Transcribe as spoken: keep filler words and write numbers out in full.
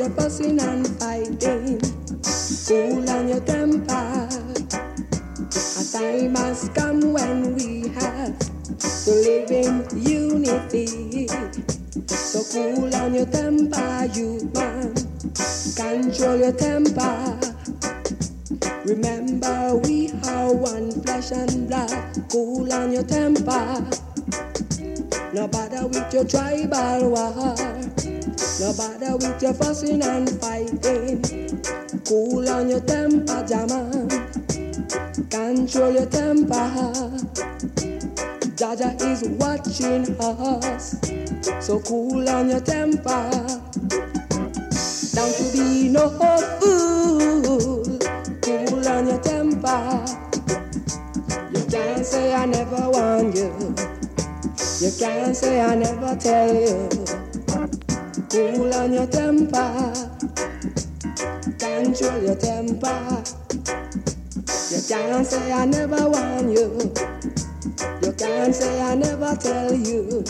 your fussing and fighting. Cool on your temper. A time has come when we have to live in unity. So cool on your temper, you man. Control your temper. Remember we are one flesh and blood. Cool on your temper. No bother with your tribal war. No bother with your fussing and fighting. Cool on your temper, Jaman. Control your temper. Jaja is watching us. So cool on your temper. Don't you be no fool. Cool on your temper. You can't say I never warned you. You can't say I never tell you. Cool on your temper. Control your temper. You can't say I never warn you. You can't say I never tell you.